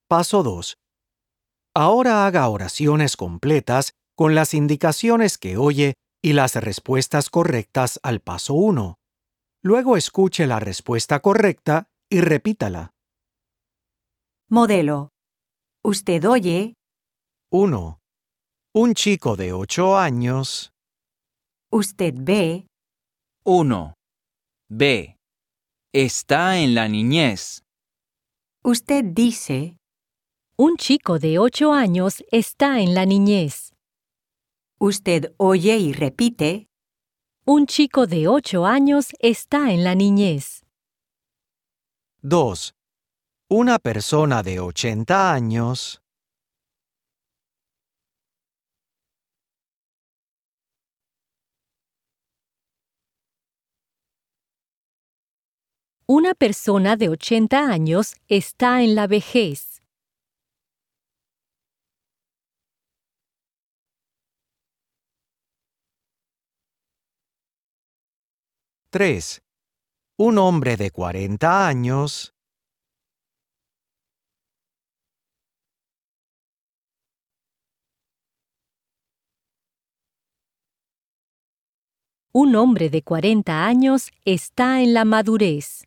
Paso 2. Ahora haga oraciones completas con las indicaciones que oye y las respuestas correctas al paso 1. Luego escuche la respuesta correcta y repítala. Modelo. Usted oye, 1. Un chico de 8 años. usted ve, 1. B. Está en la niñez. usted dice, Un chico de 8 años está en la niñez. usted oye y repite, Un chico de 8 años está en la niñez. 2. Una persona de 80 años. Una persona de 80 años está en la vejez. 3. Un hombre de 40 años. Un hombre de 40 años está en la madurez.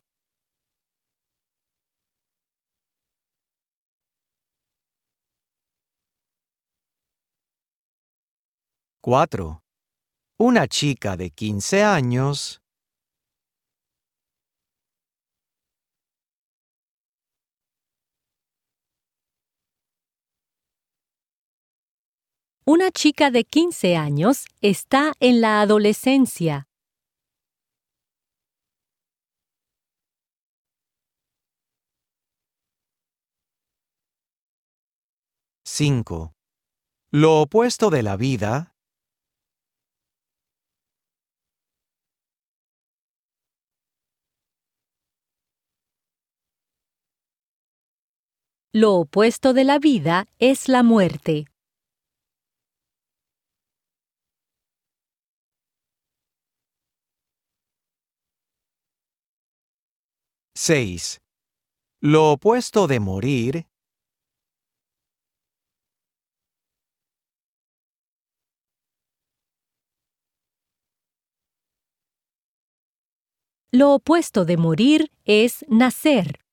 4. Una chica de 15 años. Una chica de 15 años está en la adolescencia. 5. Lo opuesto de la vida. Lo opuesto de la vida es la muerte. 6. Lo opuesto de morir. Lo opuesto de morir es nacer.